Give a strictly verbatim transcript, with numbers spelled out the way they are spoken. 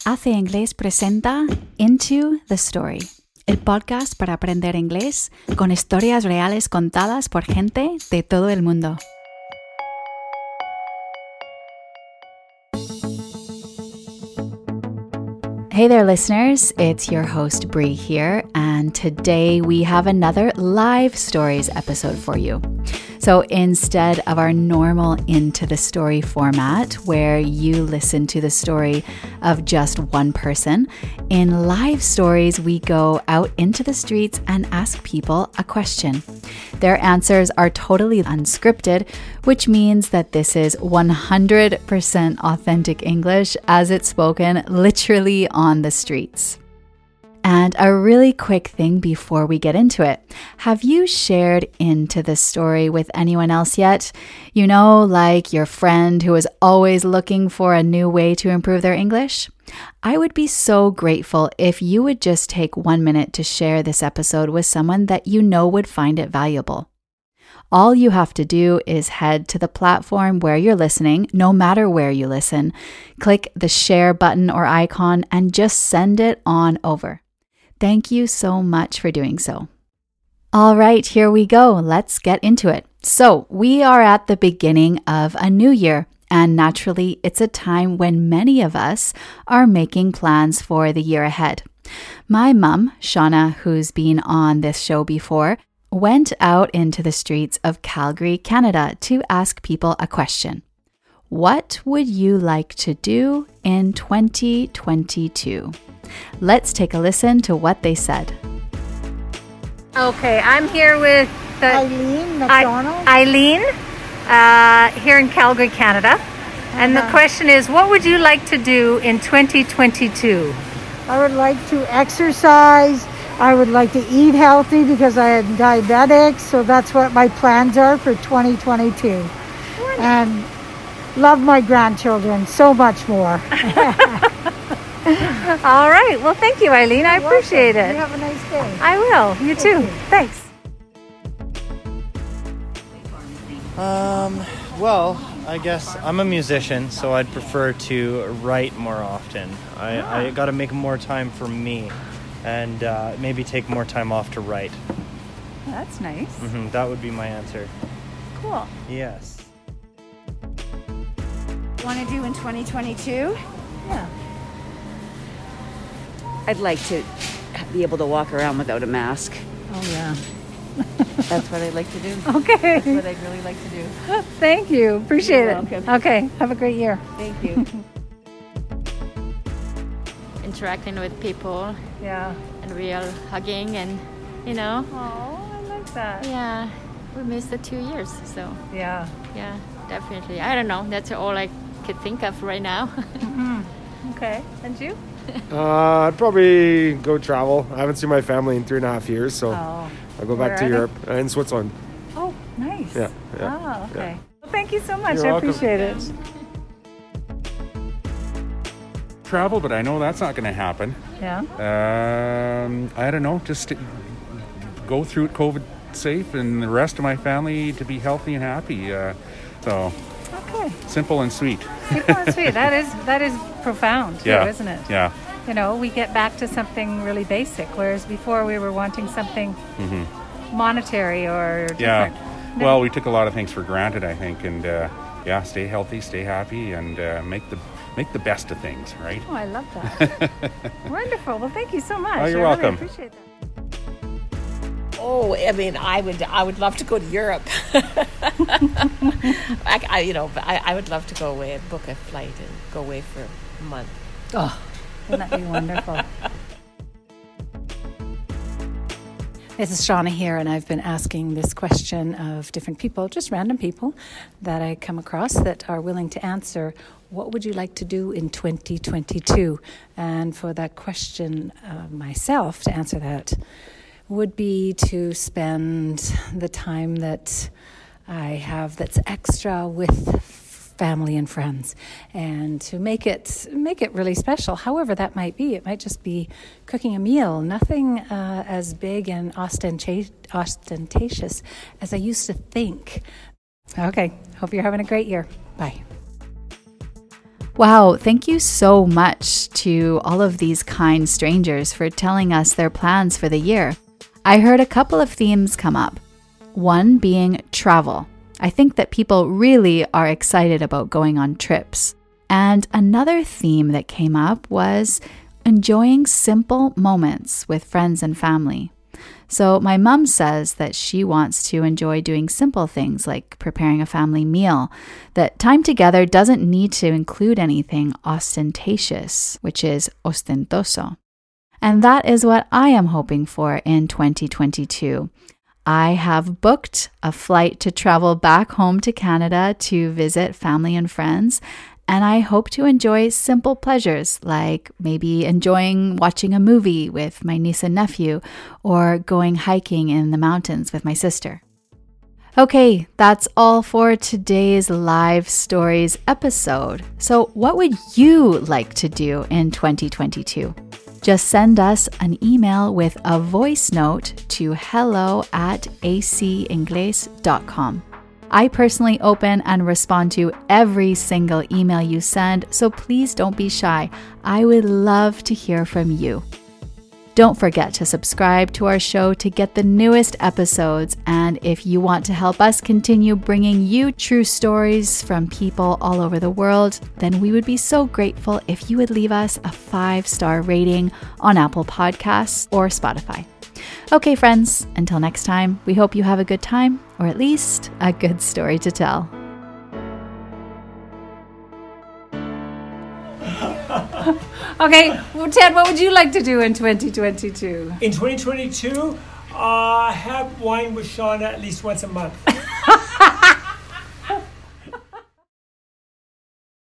Hace Inglés presenta Into the Story, el podcast para aprender inglés con historias reales contadas por gente de todo el mundo. Hey there, listeners. It's your host, Bree here, and today we have another live stories episode for you. So instead of our normal Into the Story format, where you listen to the story of just one person, in live stories, we go out into the streets and ask people a question. Their answers are totally unscripted, which means that this is one hundred percent authentic English as it's spoken literally on the streets. And a really quick thing before we get into it. Have you shared Into the Story with anyone else yet? You know, like your friend who is always looking for a new way to improve their English? I would be so grateful if you would just take one minute to share this episode with someone that you know would find it valuable. All you have to do is head to the platform where you're listening, no matter where you listen, click the share button or icon, and just send it on over. Thank you so much for doing so. All right, here we go. Let's get into it. So we are at the beginning of a new year, and naturally, it's a time when many of us are making plans for the year ahead. My mum, Shauna, who's been on this show before, went out into the streets of Calgary, Canada, to ask people a question. What would you like to do in twenty twenty-two? Let's take a listen to what they said. Okay, I'm here with the Eileen McDonald. I, Eileen, uh, here in Calgary, Canada. And Uh-huh. the question is, what would you like to do in twenty twenty-two? I would like to exercise. I would like to eat healthy because I am diabetic. So that's what my plans are for twenty twenty-two. Wonderful. And love my grandchildren so much more. All right. Well, thank you, Eileen. I You're appreciate welcome. it. You have a nice day. I will. You too. you. Thanks. Um, well, I guess I'm a musician, so I'd prefer to write more often. I, Ah. I got to make more time for me and uh, maybe take more time off to write. That's nice. hmm that would be my answer. Cool. Yes. Want to do in twenty twenty-two? Yeah. I'd like to be able to walk around without a mask. Oh, yeah. That's what I'd like to do. Okay. That's what I'd really like to do. Thank you. Appreciate You're it. welcome. Okay. Have a great year. Thank you. Interacting with people Yeah. and real hugging and, you know, Oh, I like that. yeah, we missed the two years. So, Yeah. yeah, definitely. I don't know. That's all I could think of right now. Okay. And you? Uh, I'd probably go travel. I haven't seen my family in three and a half years, so Oh. I'll go Where back are to they? Europe uh, in Switzerland. Oh, nice. Yeah, yeah, Oh, okay. yeah. Well, thank you so much. You're I welcome. appreciate it. Travel, but I know that's not going to happen. Yeah. Um, I don't know, just to go through it COVID safe and the rest of my family to be healthy and happy. Uh, so Okay. simple and sweet. Simple and sweet. That is that is profound too, Yeah. isn't it? Yeah. You know, we get back to something really basic, whereas before we were wanting something monetary or different. Yeah. Well, we took a lot of things for granted, I think, and uh, yeah, stay healthy, stay happy, and uh, make the make the best of things, right? Oh, I love that. Wonderful. Well, thank you so much. Oh, you're I welcome. Really appreciate that. Oh, I mean, I would, I would love to go to Europe. I, I, you know, I, I would love to go away and book a flight and go away for a month. Oh, wouldn't that be wonderful? This is Shauna here, and I've been asking this question of different people, just random people that I come across that are willing to answer, what would you like to do in twenty twenty-two? And for that question, uh, myself, to answer that, would be to spend the time that I have that's extra with family and friends, and to make it make it really special, however that might be. It might just be cooking a meal, nothing uh, as big and ostenta- ostentatious as I used to think. Okay, hope you're having a great year. Bye. Wow, thank you so much to all of these kind strangers for telling us their plans for the year. I heard a couple of themes come up. One being travel. I think that people really are excited about going on trips. And another theme that came up was enjoying simple moments with friends and family. So my mom says that she wants to enjoy doing simple things like preparing a family meal, that time together doesn't need to include anything ostentatious, which is ostentoso. And that is what I am hoping for in twenty twenty-two. I have booked a flight to travel back home to Canada to visit family and friends. And I hope to enjoy simple pleasures like maybe enjoying watching a movie with my niece and nephew or going hiking in the mountains with my sister. Okay, that's all for today's Live Stories episode. So what would you like to do in twenty twenty-two? Just send us an email with a voice note to hello at a c ingles dot com. I personally open and respond to every single email you send, so please don't be shy. I would love to hear from you. Don't forget to subscribe to our show to get the newest episodes. And if you want to help us continue bringing you true stories from people all over the world, then we would be so grateful if you would leave us a five-star rating on Apple Podcasts or Spotify. Okay, friends, until next time, we hope you have a good time, or at least a good story to tell. Okay, well, Ted, what would you like to do in twenty twenty-two? In twenty twenty-two, uh, have wine with Shauna at least once a month.